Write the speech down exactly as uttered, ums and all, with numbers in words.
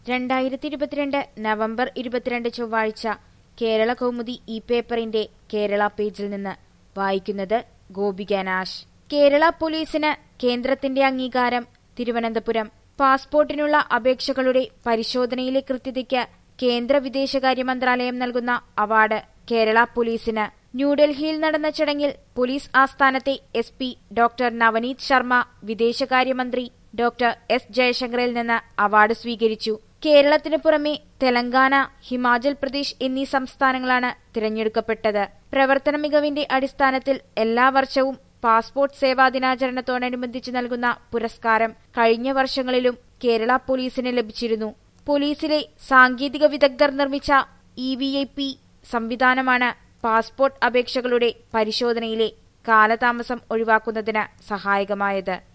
രണ്ടായിരത്തി ഇരുപത്തിരണ്ട് നവംബർ ഇരുപത്തിരണ്ട് ചൊവ്വാഴ്ച കേരള കൗമുദി ഇ പേപ്പറിന്റെ കേരള പേജിൽ നിന്ന് വായിക്കുന്നത് ഗോപിക നാശ്. കേരള പോലീസിന് കേന്ദ്രത്തിന്റെ അംഗീകാരം. തിരുവനന്തപുരം. പാസ്പോർട്ടിനുള്ള അപേക്ഷകളുടെ പരിശോധനയിലെ കൃത്യതയ്ക്ക് കേന്ദ്ര വിദേശകാര്യ മന്ത്രാലയം നൽകുന്ന അവാർഡ് കേരള പോലീസിന്. ന്യൂഡൽഹിയിൽ നടന്ന ചടങ്ങിൽ പോലീസ് ആസ്ഥാനത്തെ S P doctor Navneet Sharma വിദേശകാര്യമന്ത്രി ഡോക്ടർ എസ് ജയശങ്കറിൽ നിന്ന് അവാർഡ് സ്വീകരിച്ചു. കേരളത്തിനു പുറമെ തെലങ്കാന, ഹിമാചൽ പ്രദേശ് എന്നീ സംസ്ഥാനങ്ങളാണ് തിരഞ്ഞെടുക്കപ്പെട്ടത്. പ്രവർത്തന മികവിന്റെ അടിസ്ഥാനത്തിൽ എല്ലാ വർഷവും പാസ്പോർട്ട് സേവാ ദിനാചരണത്തോടനുബന്ധിച്ച് നൽകുന്ന പുരസ്കാരം കഴിഞ്ഞ വർഷങ്ങളിലും കേരള പോലീസിന് ലഭിച്ചിരുന്നു. പോലീസിലെ സാങ്കേതിക വിദഗ്ധർ നിർമ്മിച്ച ഇ വി ഐ പി സംവിധാനമാണ് പാസ്പോർട്ട് അപേക്ഷകളുടെ പരിശോധനയിലെ കാലതാമസം ഒഴിവാക്കുന്നതിന് സഹായകമായത്.